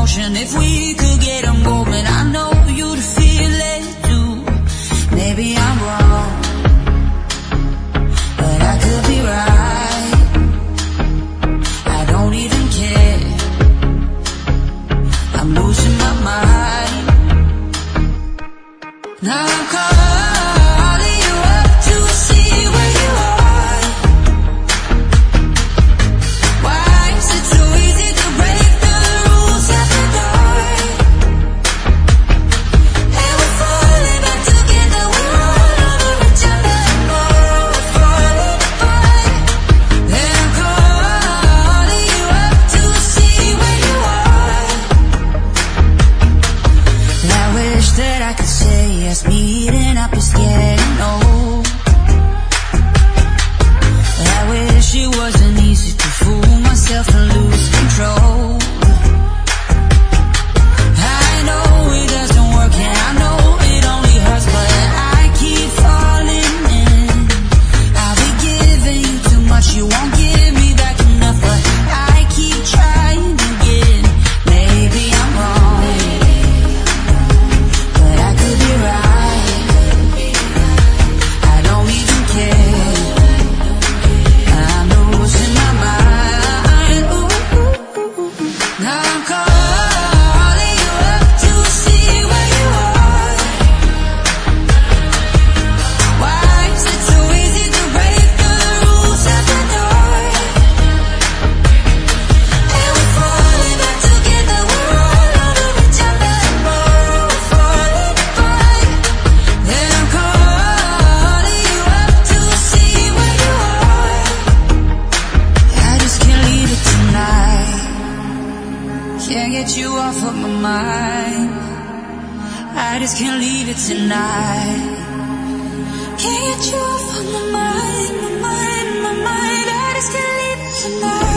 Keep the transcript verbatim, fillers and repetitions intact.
motion. If we could get a moment, I know you'd feel it too. Maybe I'm wrong, but I could be right. I don't even care. I'm losing my mind. Now I'm calling you up to see where you are. Why is it so easy to break the rules at the door? And we're falling back together. We're all over each other. Tomorrow we're falling apart. And I'm calling you up to see where you are. I wish that I could say yes, meeting up is getting old. I wish it wasn't easy to fool myself and lose control. I know it doesn't work and I know it only hurts, but I keep falling in. I'll be giving you too much, you won't give me back enough, but I keep trying again. Maybe I'm wrong, but I could be right. I don't even care. I'm losing my mind. Ooh, ooh, ooh, ooh. Now I'm calling you up to see where you are. Why is it so easy to break the rules at the door? And we're falling back together. We're all over each other. Tomorrow we're falling apart. And I'm calling you up to see where you are. I just can't leave it tonight. Can't get you off of my mind. I just can't leave it tonight. Can't get you off of my mind, my mind, my mind. I just can't leave it tonight.